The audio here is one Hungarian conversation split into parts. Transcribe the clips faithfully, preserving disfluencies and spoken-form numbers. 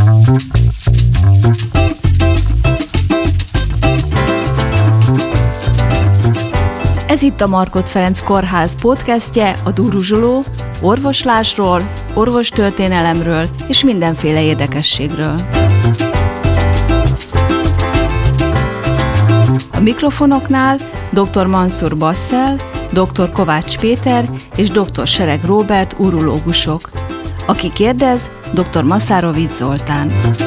Ez itt a Markhot Ferenc Kórház podcastje a duruzsoló, orvoslásról, orvostörténelemről és mindenféle érdekességről. A mikrofonoknál dr. Mansur Bassel, dr. Kovács Péter és dr. Sereg Róbert urológusok. Aki kérdez, dr. Maszárovics Zoltán.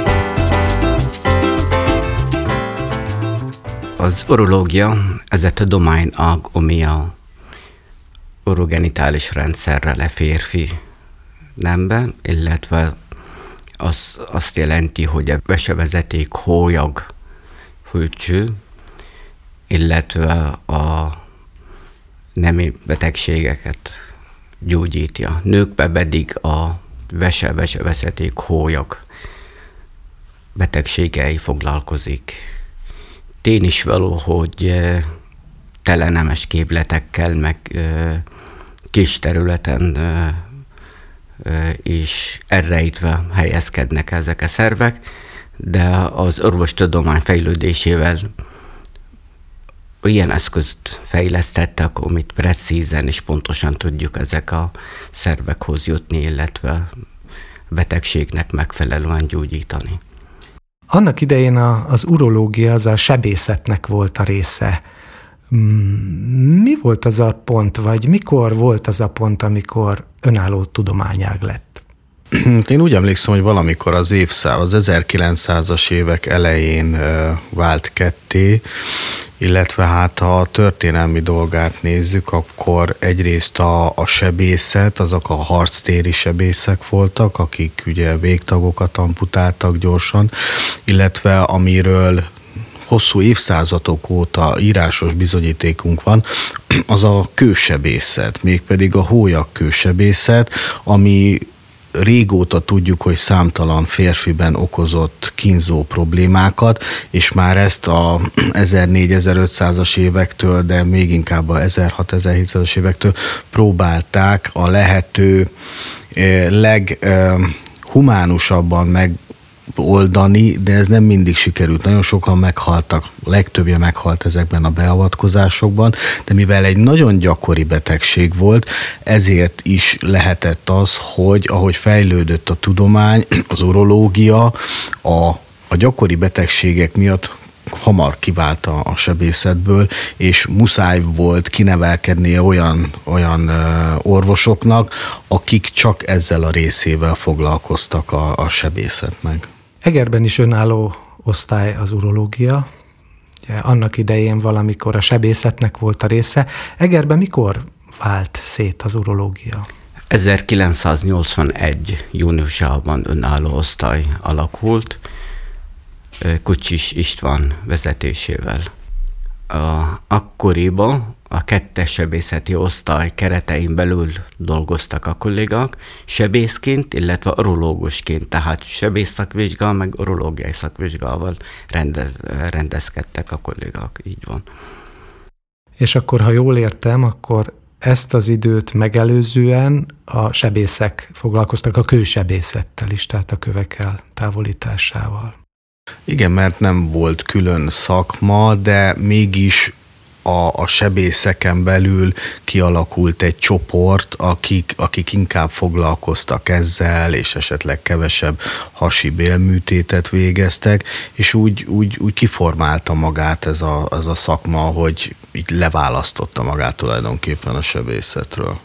Az urológia, ez a tudomány ág, ami a urogenitális rendszerre le férfi nembe, illetve az, azt jelenti, hogy a vesevezeték, hólyag, fülcső, illetve a nemi betegségeket gyógyítja. Nőkben pedig a vese-vesevezeték, hólyag betegségei foglalkozik. Tény is való, hogy telenemes képletekkel, meg kis területen is elrejtve helyezkednek ezek a szervek, de az orvostudomány fejlődésével ilyen eszközt fejlesztettek, amit precízen és pontosan tudjuk ezek a szervekhoz jutni, illetve betegségnek megfelelően gyógyítani. Annak idején a, az urológia az a sebészetnek volt a része. Mi volt az a pont, vagy mikor volt az a pont, amikor önálló tudományág lett? Én úgy emlékszem, hogy valamikor az évszázad, az ezerkilencszázas évek elején vált ketté, illetve hát ha a történelmi dolgát nézzük, akkor egyrészt a, a sebészet, azok a harctéri sebészek voltak, akik ugye végtagokat amputáltak gyorsan, illetve amiről hosszú évszázadok óta írásos bizonyítékunk van, az a kősebészet, mégpedig a hólyagkősebészet, ami régóta tudjuk, hogy számtalan férfiben okozott kínzó problémákat, és már ezt a ezernégy-ezerötszázas évektől, de még inkább a ezerhat-ezerhétszázas évektől próbálták a lehető leghumánusabban meg oldani, de ez nem mindig sikerült. Nagyon sokan meghaltak, a legtöbbje meghalt ezekben a beavatkozásokban, de mivel egy nagyon gyakori betegség volt, ezért is lehetett az, hogy ahogy fejlődött a tudomány, az urológia a, a gyakori betegségek miatt hamar kivált a, a sebészetből, és muszáj volt kinevelkednie olyan, olyan orvosoknak, akik csak ezzel a részével foglalkoztak a, a sebészetnek. Egerben is önálló osztály az urológia. Ugye, annak idején valamikor a sebészetnek volt a része. Egerben mikor vált szét az urológia? ezerkilencszáznyolcvanegy júniusában önálló osztály alakult, Kucsis István vezetésével. A, akkoriban a kettes sebészeti osztály keretein belül dolgoztak a kollégák, sebészként, illetve urológusként, tehát sebész szakvizsgál, meg urológiai szakvizsgával rendez, rendezkedtek a kollégák, így van. És akkor, ha jól értem, akkor ezt az időt megelőzően a sebészek foglalkoztak a kősebészettel is, tehát a kövek eltávolításával. Igen, mert nem volt külön szakma, de mégis a, a sebészeken belül kialakult egy csoport, akik, akik inkább foglalkoztak ezzel, és esetleg kevesebb hasi bélműtétet végeztek, és úgy, úgy, úgy kiformálta magát ez a, ez a szakma, hogy így leválasztotta magát tulajdonképpen a sebészetről.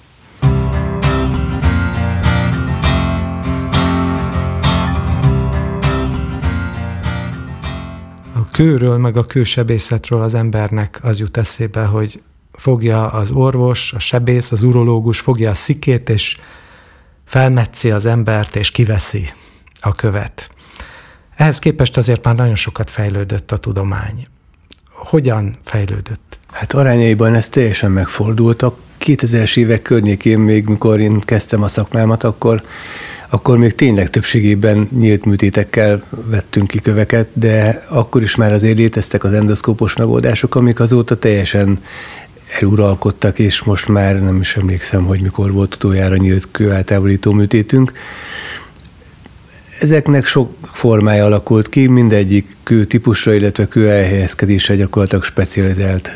Kőről, meg a kősebészetről az embernek az jut eszébe, hogy fogja az orvos, a sebész, az urológus, fogja a szikét, és felmetszi az embert, és kiveszi a követ. Ehhez képest azért már nagyon sokat fejlődött a tudomány. Hogyan fejlődött? Hát arányaiban ez teljesen megfordult. A kétezres évek környékén még, mikor én kezdtem a szakmámat, akkor akkor még tényleg többségében nyílt műtétekkel vettünk ki köveket, de akkor is már azért léteztek az endoszkópos megoldások, amik azóta teljesen eluralkodtak, és most már nem is emlékszem, hogy mikor volt utoljára nyílt kő eltávolító műtétünk. Ezeknek sok formája alakult ki, mindegyik kő típusra, illetve kő elhelyezkedésre gyakorlatilag specializált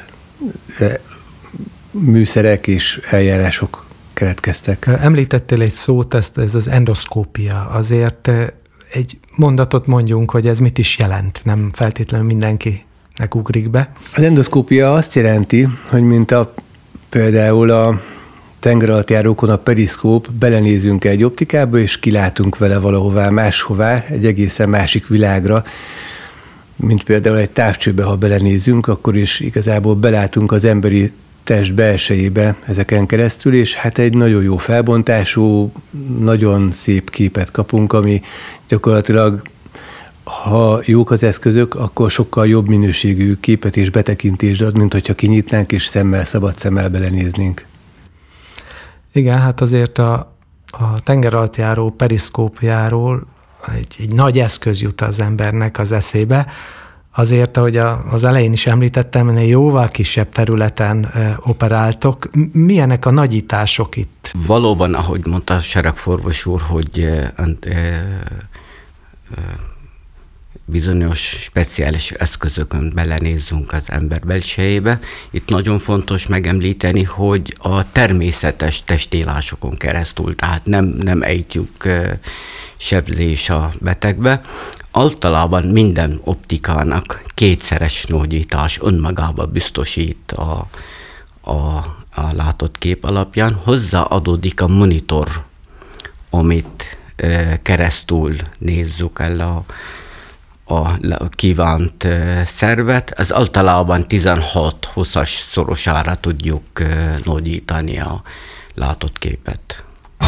műszerek és eljárások keletkeztek. Említettél egy szót, ezt, ez az endoszkópia. Azért egy mondatot mondjunk, hogy ez mit is jelent, nem feltétlenül mindenkinek ugrik be. Az endoszkópia azt jelenti, hogy mint a, például a tengeralattjárókon a periszkóp, belenézünk egy optikába, és kilátunk vele valahová máshová, egy egészen másik világra, mint például egy távcsőbe, ha belenézünk, akkor is igazából belátunk az emberi test belsejébe ezeken keresztül, és hát egy nagyon jó felbontású, nagyon szép képet kapunk, ami gyakorlatilag, ha jók az eszközök, akkor sokkal jobb minőségű képet és betekintést ad, mint hogyha kinyitnánk és szemmel, szabad szemmel belenéznénk. Igen, hát azért a, a tengeralattjáró periszkópjáról egy, egy nagy eszköz jut az embernek az eszébe. Azért, ahogy a, az elején is említettem, hogy jóval kisebb területen e, operáltok. Milyenek a nagyítások itt? Valóban, ahogy mondta Seregforvos úr, hogy e, e, e, bizonyos speciális eszközökön belenézzünk az ember belsejébe. Itt nagyon fontos megemlíteni, hogy a természetes testélásokon keresztül, tehát nem, nem ejtjük e, sebzés a betegbe. Általában minden optikának kétszeres nagyítás önmagába biztosít a, a, a látott kép alapján. Hozzáadódik a monitor, amit e, keresztül nézzük el a, a kívánt e, szervet. Ez általában tizenhat-húszas szorosára tudjuk e, nagyítani a látott képet.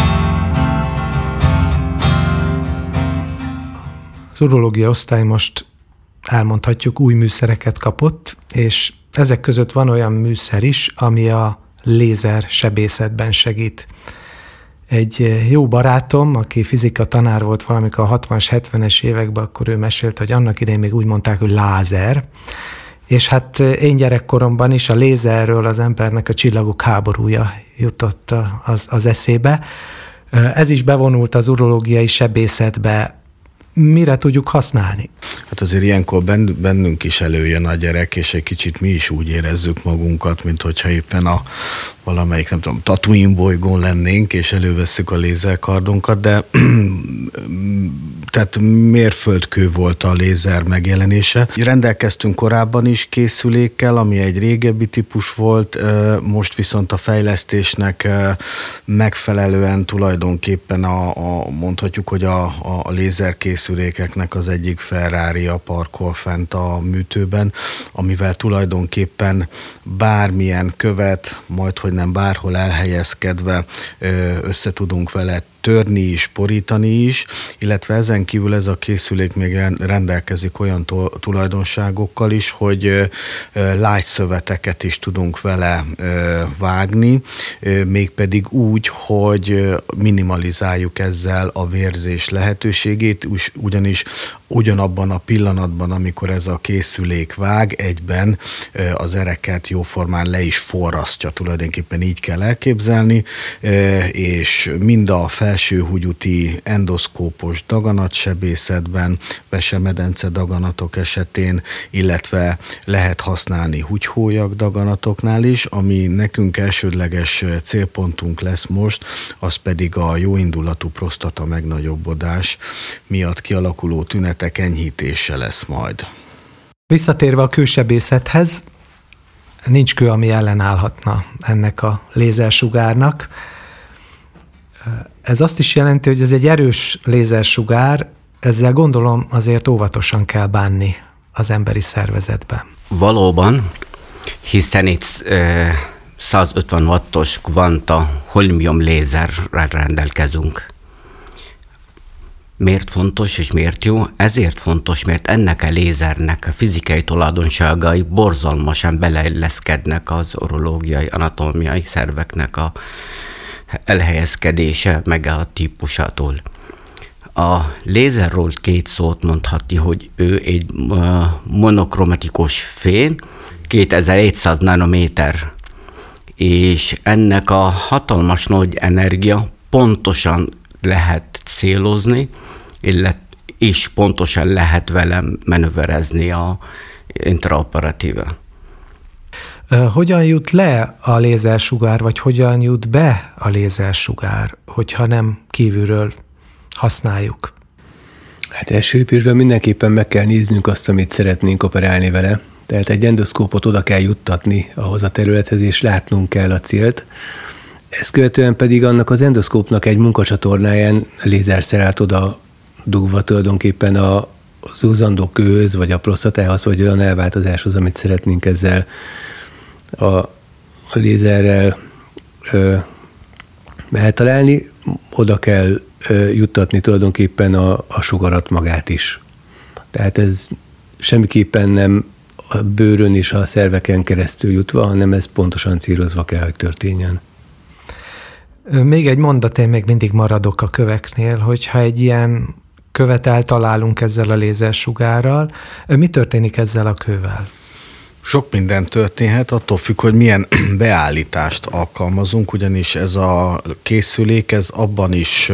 Az urológia osztály most elmondhatjuk új műszereket kapott, és ezek között van olyan műszer is, ami a lézer sebészetben segít. Egy jó barátom, aki fizika tanár volt valamikor a hatvanas, hetvenes években, akkor ő mesélte, hogy annak idején még úgy mondták, hogy lázer, és hát én gyerekkoromban is a lézerről az embernek a csillagok háborúja jutott az, az eszébe. Ez is bevonult az urológiai sebészetbe. Mire tudjuk használni? Hát azért ilyenkor bennünk is előjön a gyerek, és egy kicsit mi is úgy érezzük magunkat, mint hogyha éppen a valamelyik, nem tudom, Tatooine bolygón lennénk, és elővesszük a lézerkardunkat, de tehát mérföldkő volt a lézer megjelenése. Rendelkeztünk korábban is készülékkel, ami egy régebbi típus volt, most viszont a fejlesztésnek megfelelően tulajdonképpen a, a mondhatjuk, hogy a, a lézerkészülékeknek az egyik Ferrari-a parkol fent a műtőben, amivel tulajdonképpen bármilyen követ, majd hogy nem bárhol elhelyezkedve össze tudunk vele törni is, porítani is, illetve ezen kívül ez a készülék még rendelkezik olyan tulajdonságokkal is, hogy lágy szöveteket is tudunk vele vágni, mégpedig úgy, hogy minimalizáljuk ezzel a vérzés lehetőségét, ugyanis ugyanabban a pillanatban, amikor ez a készülék vág, egyben az ereket jóformán le is forrasztja, tulajdonképpen így kell elképzelni, és mind a felső húgyúti endoszkópos daganatsebészetben, vesemedence daganatok esetén, illetve lehet használni húgyhólyak daganatoknál is, ami nekünk elsődleges célpontunk lesz most, az pedig a jóindulatú prostata megnagyobbodás miatt kialakuló tünetek enyhítése lesz majd. Visszatérve a kősebészethez, nincs kő, ami ellenállhatna ennek a lézersugárnak. Ez azt is jelenti, hogy ez egy erős lézersugár, ezzel gondolom azért óvatosan kell bánni az emberi szervezetben. Valóban, hiszen itt e, százötven wattos kvanta holmium lézerrel rendelkezünk. Miért fontos és miért jó? Ezért fontos, mert ennek a lézernek a fizikai tulajdonságai borzalmasan beleilleszkednek az urológiai, anatómiai szerveknek a elhelyezkedése meg a típusától. A lézerről két szót mondhatni, hogy ő egy monokromatikus fém, kétezer-hétszáz nanométer, és ennek a hatalmas nagy energia pontosan lehet célozni, illetve és pontosan lehet vele manőverezni a intraoperatíve. Hogyan jut le a lézersugár, vagy hogyan jut be a lézersugár, hogyha nem kívülről használjuk? Hát első lépésben mindenképpen meg kell néznünk azt, amit szeretnénk operálni vele. Tehát egy endoszkópot oda kell juttatni ahhoz a területhez, és látnunk kell a célt. Ezt követően pedig annak az endoszkópnak egy munkacsatornáján lézerszerát oda dugva tulajdonképpen a az húzandó kőhöz, vagy a prostatához, vagy olyan elváltozáshoz, amit szeretnénk ezzel a, a lézerrel ö, eltalálni, oda kell ö, juttatni tulajdonképpen a, a sugarat magát is. Tehát ez semmiképpen nem a bőrön és a szerveken keresztül jutva, hanem ez pontosan célozva kell, hogy történjen. Még egy mondat, én még mindig maradok a köveknél, hogyha egy ilyen követ eltalálunk ezzel a lézersugárral, mi történik ezzel a kővel? Sok minden történhet, attól függ, hogy milyen beállítást alkalmazunk, ugyanis ez a készülék, ez abban is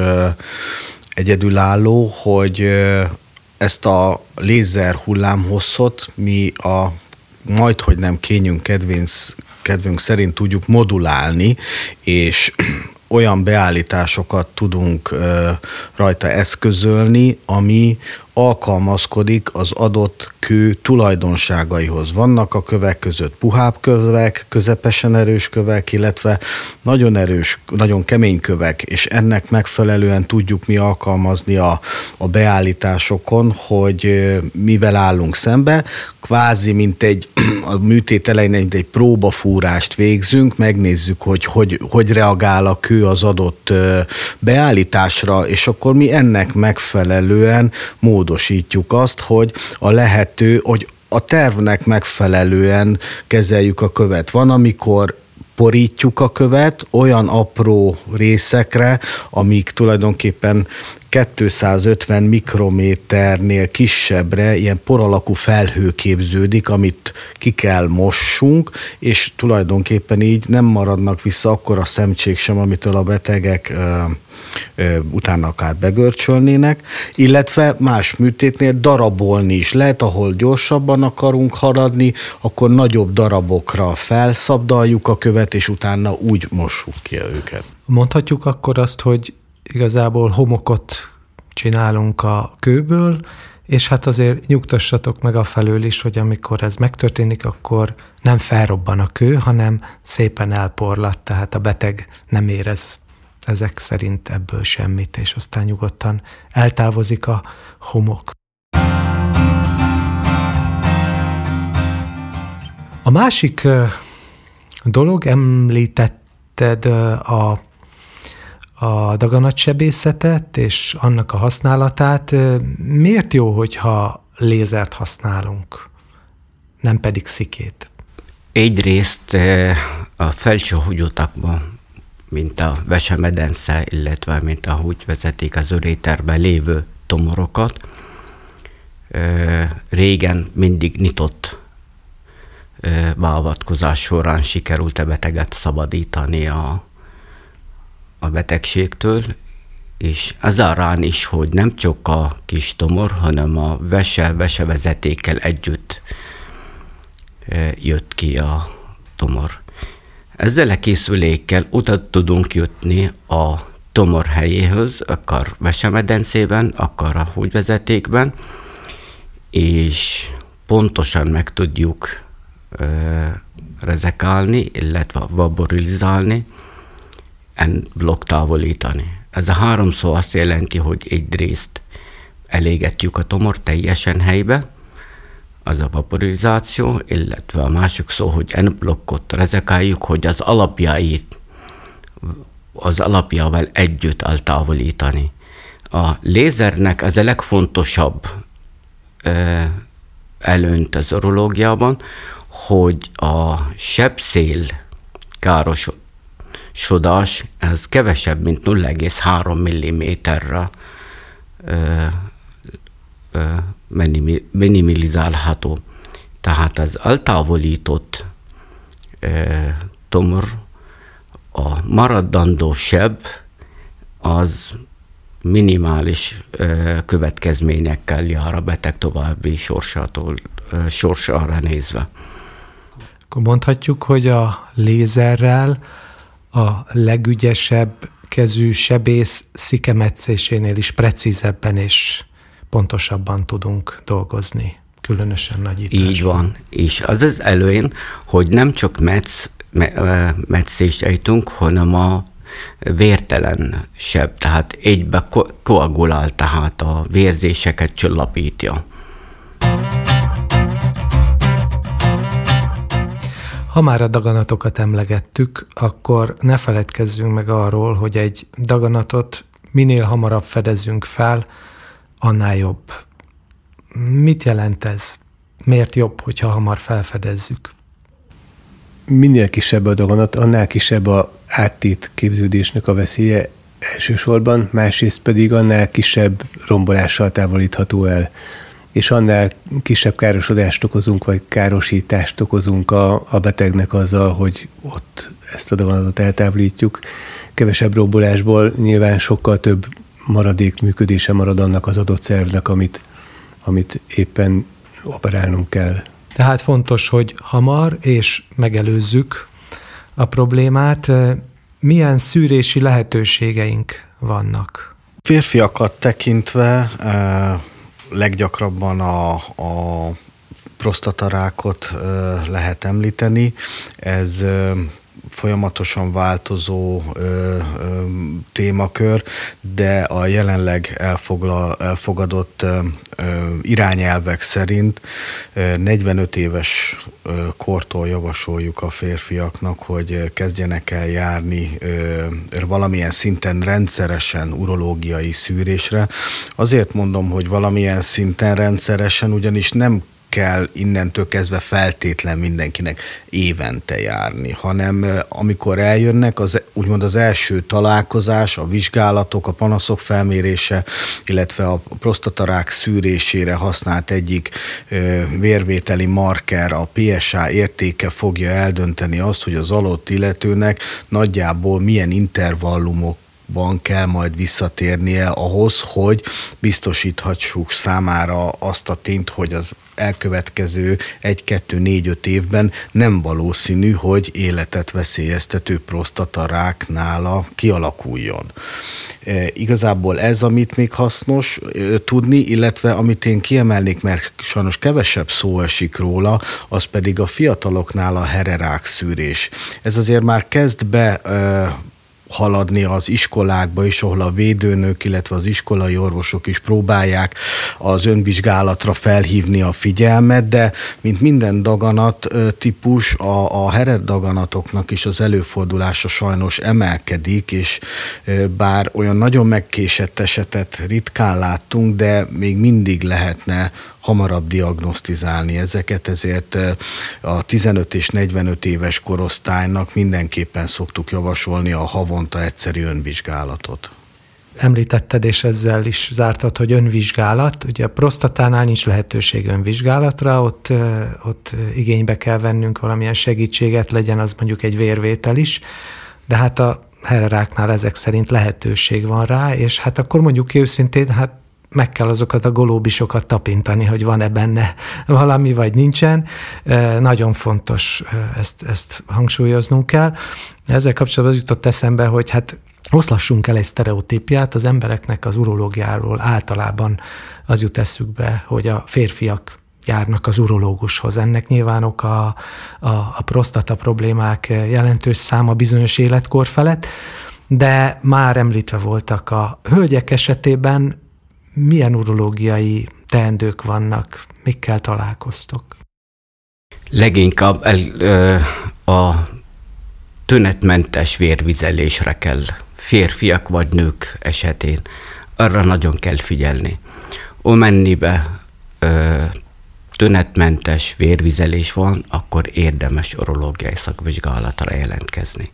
egyedülálló, hogy ezt a lézer hullámhosszot mi a majdhogy nem kényünk kedvünk, kedvünk szerint tudjuk modulálni, és olyan beállításokat tudunk ö, rajta eszközölni, ami alkalmazkodik az adott kő tulajdonságaihoz. Vannak a kövek között puhább kövek, közepesen erős kövek, illetve nagyon erős, nagyon kemény kövek, és ennek megfelelően tudjuk mi alkalmazni a, a beállításokon, hogy mivel állunk szembe, kvázi mint egy a műtét elején mint egy próbafúrást végzünk, megnézzük, hogy, hogy hogy reagál a kő az adott beállításra, és akkor mi ennek megfelelően módosítjuk azt, hogy a lehető, hogy a tervnek megfelelően kezeljük a követ. Van, amikor porítjuk a követ olyan apró részekre, amik tulajdonképpen kétszázötven mikrométernél kisebbre ilyen por alakú felhő képződik, amit ki kell mossunk, és tulajdonképpen így nem maradnak vissza akkora szemcsék sem, amitől a betegek ö, ö, utána akár begörcsölnének, illetve más műtétnél darabolni is lehet, ahol gyorsabban akarunk haladni, akkor nagyobb darabokra felszabdaljuk a követ, és utána úgy mossuk ki őket. Mondhatjuk akkor azt, hogy igazából homokot csinálunk a kőből, és hát azért nyugtassatok meg afelől is, hogy amikor ez megtörténik, akkor nem felrobban a kő, hanem szépen elporlat, tehát a beteg nem érez ezek szerint ebből semmit, és aztán nyugodtan eltávozik a homok. A másik dolog, említetted a a daganatsebészetet és annak a használatát. Miért jó, hogyha lézert használunk, nem pedig szikét? Egyrészt a felső húgyutakban, mint a vesemedence, illetve mint a húgyvezeték az uréterben lévő tumorokat, régen mindig nyitott beavatkozás során sikerült a beteget szabadítani a a betegségtől, és az arán is, hogy nem csak a kis tumor, hanem a vese, vesevezetékkel együtt jött ki a tumor. Ezzel a készülékkel oda tudunk jutni a tumor helyéhez, akár vesemedencében, akár a húgyvezetékben, és pontosan meg tudjuk rezekálni, illetve vaporizálni, blokk távolítani. Ez a három szó azt jelenti, hogy egyrészt elégetjük a tumor teljesen helybe, az a vaporizáció, illetve a másik szó, hogy N-blokkot rezekáljuk, hogy az alapjait az alapjával együtt eltávolítani. A lézernek ez a legfontosabb előnyt az urológiában, hogy a sebszél káros sodás, ez kevesebb, mint nulla egész három milliméterre ö, ö, minimalizálható. Tehát az eltávolított ö, tumor, a maradandó seb, az minimális következményekkel jár a beteg további sorsától, sorsára nézve. Akkor mondhatjuk, hogy a lézerrel a legügyesebb kezű sebész szikemetszésénél is precízebben és pontosabban tudunk dolgozni, különösen nagyításban. Így van, és az az előny, hogy nem csak metsz, metszést ejtünk, hanem a vértelen seb, tehát egybe ko- koagulál, tehát a vérzéseket csillapítja. Ha már a daganatokat emlegettük, akkor ne feledkezzünk meg arról, hogy egy daganatot minél hamarabb fedezzünk fel, annál jobb. Mit jelent ez? Miért jobb, hogyha hamar felfedezzük? Minél kisebb a daganat, annál kisebb a áttét képződésnek a veszélye elsősorban, másrészt pedig annál kisebb rombolással távolítható el, és annál kisebb károsodást okozunk, vagy károsítást okozunk a, a betegnek azzal, hogy ott ezt a daganatot eltávolítjuk. Kevesebb rombolásból nyilván sokkal több maradék működése marad annak az adott szervnek, amit, amit éppen operálnunk kell. Tehát fontos, hogy hamar és megelőzzük a problémát. Milyen szűrési lehetőségeink vannak? Férfiakat tekintve eh, leggyakrabban a, a prostatarákot eh, lehet említeni. Ez eh, folyamatosan változó ö, ö, témakör, de a jelenleg elfogla, elfogadott ö, ö, irányelvek szerint ö, negyvenöt éves ö, kortól javasoljuk a férfiaknak, hogy kezdjenek el járni ö, valamilyen szinten rendszeresen urológiai szűrésre. Azért mondom, hogy valamilyen szinten rendszeresen, ugyanis nem kell innentől kezdve feltétlen mindenkinek évente járni, hanem amikor eljönnek, az, úgymond az első találkozás, a vizsgálatok, a panaszok felmérése, illetve a prostatarák szűrésére használt egyik ö, vérvételi marker, a pé es á értéke fogja eldönteni azt, hogy az adott illetőnek nagyjából milyen intervallumok van kell majd visszatérnie ahhoz, hogy biztosíthassuk számára azt a tényt, hogy az elkövetkező egy, kettő, négy, öt évben nem valószínű, hogy életet veszélyeztető prostatarák nála kialakuljon. E, igazából ez, amit még hasznos e, tudni, illetve amit én kiemelnék, mert sajnos kevesebb szó esik róla, az pedig a fiataloknál a hererák szűrés. Ez azért már kezd be e, haladni az iskolákba is, ahol a védőnök, illetve az iskolai orvosok is próbálják az önvizsgálatra felhívni a figyelmet, de mint minden daganat típus, a, a hered daganatoknak is az előfordulása sajnos emelkedik, és bár olyan nagyon megkésett esetet ritkán láttunk, de még mindig lehetne hamarabb diagnosztizálni ezeket, ezért a tizenöt és negyvenöt éves korosztálynak mindenképpen szoktuk javasolni a havonta egyszerű önvizsgálatot. Említetted, és ezzel is zártad, hogy önvizsgálat. Ugye a prostatánál nincs lehetőség önvizsgálatra, ott, ott igénybe kell vennünk valamilyen segítséget, legyen az mondjuk egy vérvétel is, de hát a hereráknál ezek szerint lehetőség van rá, és hát akkor mondjuk ki őszintén, hát meg kell azokat a golóbisokat tapintani, hogy van-e benne valami, vagy nincsen. Nagyon fontos, ezt, ezt hangsúlyoznunk kell. Ezzel kapcsolatban jutott eszembe, hogy hát oszlassunk el egy sztereotípiát, az embereknek az urológiáról általában az jut eszükbe, hogy a férfiak járnak az urológushoz. Ennek nyilván oka a, a, a prostata problémák jelentős száma bizonyos életkor felett, de már említve voltak a hölgyek esetében. Milyen urológiai teendők vannak? Mikkel találkoztok? Leginkább el, ö, a tünetmentes vérvizelésre kell, férfiak vagy nők esetén. Arra nagyon kell figyelni. Amennyiben ö, tünetmentes vérvizelés van, akkor érdemes urológiai szakvizsgálatra jelentkezni.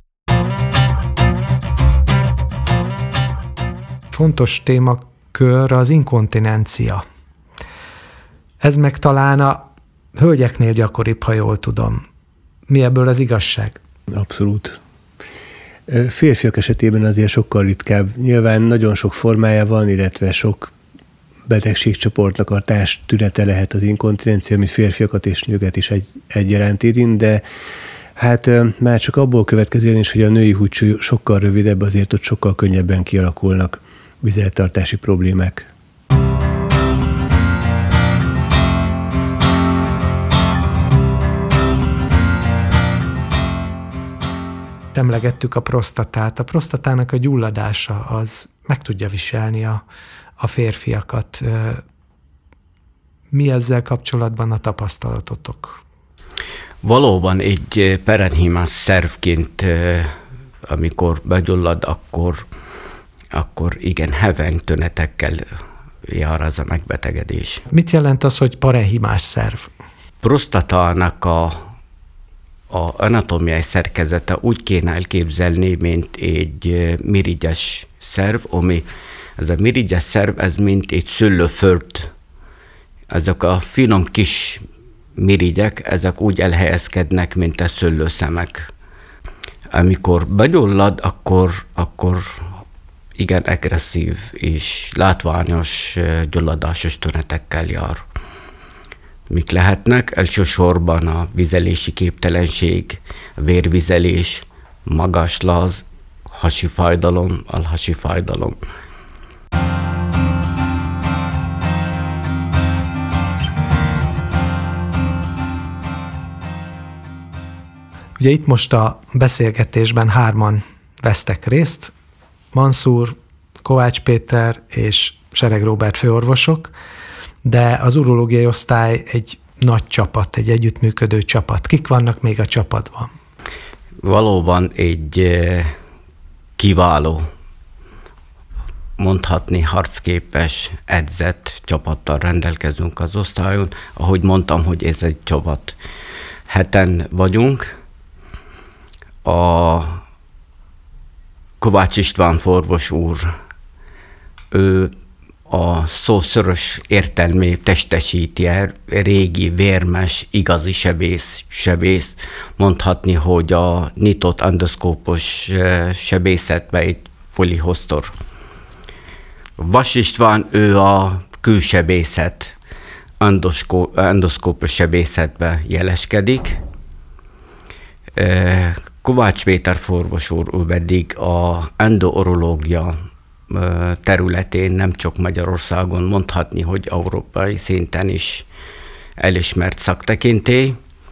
Fontos téma kör az inkontinencia. Ez meg talán a hölgyeknél gyakoribb, ha jól tudom. Mi ebből az igazság? Abszolút. Férfiak esetében azért sokkal ritkább. Nyilván nagyon sok formája van, illetve sok betegségcsoportnak a társ tünete lehet az inkontinencia, amit férfiakat és nőket is egy, egyaránt érint, de hát már csak abból következően is, hogy a női húcsúly sokkal rövidebb, azért ott sokkal könnyebben kialakulnak vizeltartási problémák. Emlegettük a prostatát. A prostatának a gyulladása az meg tudja viselni a, a férfiakat. Mi ezzel kapcsolatban a tapasztalatotok? Valóban egy parenchimás szervként, amikor begyullad, akkor, akkor igen, heveny tünetekkel jár az a megbetegedés. Mit jelent az, hogy parenchimás szerv? Prostatának a, a anatómiai szerkezete úgy kéne elképzelni, mint egy mirigyes szerv, ami ez a mirigyes szerv, ez mint egy szőlőföld. Ezek a finom kis mirigyek, ezek úgy elhelyezkednek, mint a szőlőszemek. Amikor begyullad, akkor, akkor igen agresszív és látványos gyulladásos tünetekkel jár. Mik lehetnek? Elsősorban a vizelési képtelenség, vérvizelés, magasláz, hasi fájdalom, alhasi fájdalom. Ugye itt most a beszélgetésben hárman vesztek részt, Manszúr, Kovács Péter és Sereg Róbert főorvosok, de az urológiai osztály egy nagy csapat, egy együttműködő csapat. Kik vannak még a csapatban? Valóban egy kiváló, mondhatni harcképes, edzett csapattal rendelkezünk az osztályon. Ahogy mondtam, hogy ez egy csapat. Heten vagyunk. A Kovács István orvos úr, ő a szószoros értelmét testesíti, régi, vérmes, igazi sebész, sebész. Mondhatni, hogy a nyitott endoszkópos sebészetben egy polihosztor. Vas István, ő a külsebészet, endoszkópos sebészetben jeleskedik. Kovács Péter orvos úr pedig a endourológia területén nem csak Magyarországon, mondhatni, hogy európai szinten is elismert szaktekintély.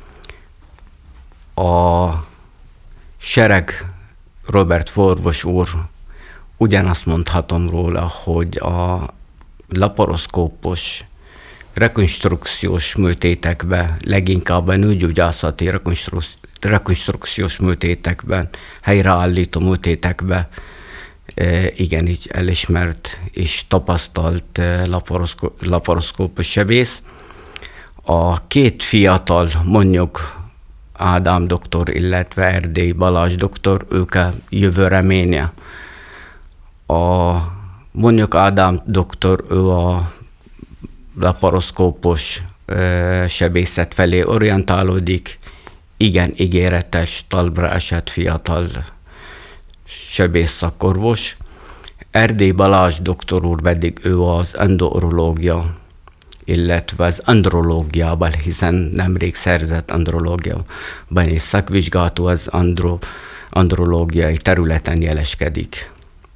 A Sereg Róbert orvos úr, ugyanazt mondhatom róla, hogy a laparoszkópos rekonstrukciós műtétekben, leginkább a nőgyógyászati rekonstrukciós műtétekben, helyreállító műtétekben igen, így elismert és tapasztalt laparoszkópos sebész. A két fiatal, mondjuk Ádám doktor, illetve Erdély Balázs doktor, ők a jövő reménye. A mondjuk Ádám doktor, ő a laparoszkópos sebészet felé orientálódik, igen ígéretes, talpra esett fiatal sebész szakorvos. Erdély Balázs doktor úr pedig ő az endourológia, illetve az andrológiában, hiszen nemrég szerzett andrológiában és szakvizsgáló, az andro, andrológiai területen jeleskedik.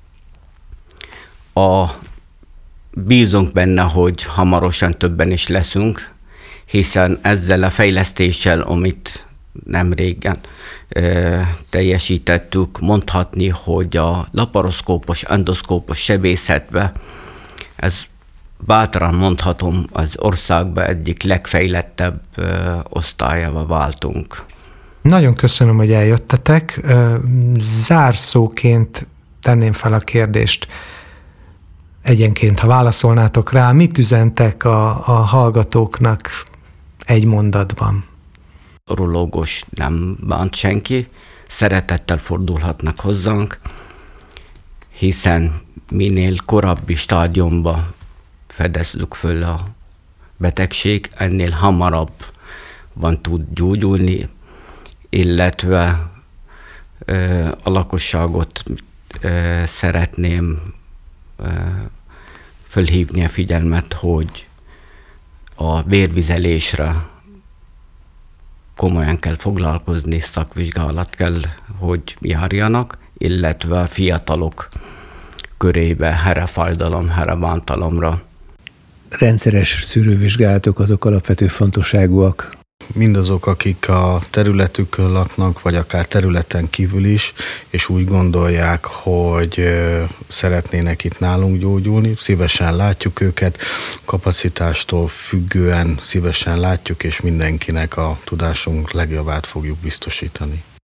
A Bízunk benne, hogy hamarosan többen is leszünk, hiszen ezzel a fejlesztéssel, amit nem régen e, teljesítettük, mondhatni, hogy a laparoszkópos, endoszkópos sebészetbe, ez bátran mondhatom, az országban egyik legfejlettebb e, osztályába váltunk. Nagyon köszönöm, hogy eljöttetek. Zárszóként tenném fel a kérdést, egyenként, ha válaszolnátok rá, mit üzentek a, a hallgatóknak egy mondatban? Urológus nem bánt senki, szeretettel fordulhatnak hozzánk, hiszen minél korábbi stádiumban fedezzük föl a betegség, ennél hamarabb van tud gyógyulni, illetve a lakosságot szeretném fölhívni a figyelmet, hogy a vérvizelésre komolyan kell foglalkozni, szakvizsgálat kell, hogy járjanak, illetve a fiatalok körébe herefájdalom, herebántalomra. Rendszeres szűrővizsgálatok azok alapvető fontosságúak. Mindazok, akik a területükön laknak, vagy akár területen kívül is, és úgy gondolják, hogy szeretnének itt nálunk gyógyulni, szívesen látjuk őket, kapacitástól függően szívesen látjuk, és mindenkinek a tudásunk legjobbát fogjuk biztosítani.